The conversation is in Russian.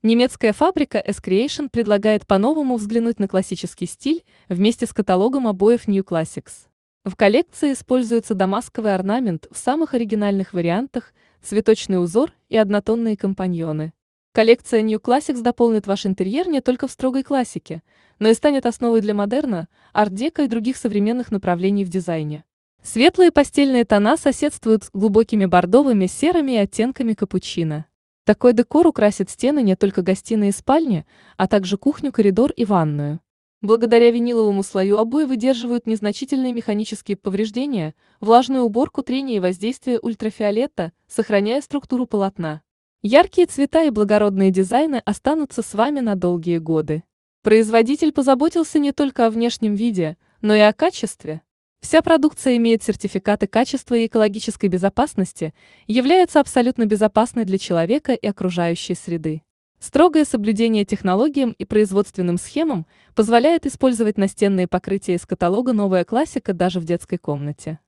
Немецкая фабрика S-Creation предлагает по-новому взглянуть на классический стиль вместе с каталогом обоев New Classics. В коллекции используется дамасковый орнамент в самых оригинальных вариантах, цветочный узор и однотонные компаньоны. Коллекция New Classics дополнит ваш интерьер не только в строгой классике, но и станет основой для модерна, арт-деко и других современных направлений в дизайне. Светлые пастельные тона соседствуют с глубокими бордовыми, серыми и оттенками капучино. Такой декор украсит стены не только гостиной и спальни, а также кухню, коридор и ванную. Благодаря виниловому слою обои выдерживают незначительные механические повреждения, влажную уборку, трение и воздействие ультрафиолета, сохраняя структуру полотна. Яркие цвета и благородные дизайны останутся с вами на долгие годы. Производитель позаботился не только о внешнем виде, но и о качестве. Вся продукция имеет сертификаты качества и экологической безопасности, является абсолютно безопасной для человека и окружающей среды. Строгое соблюдение технологиям и производственным схемам позволяет использовать настенные покрытия из каталога «Новая классика» даже в детской комнате.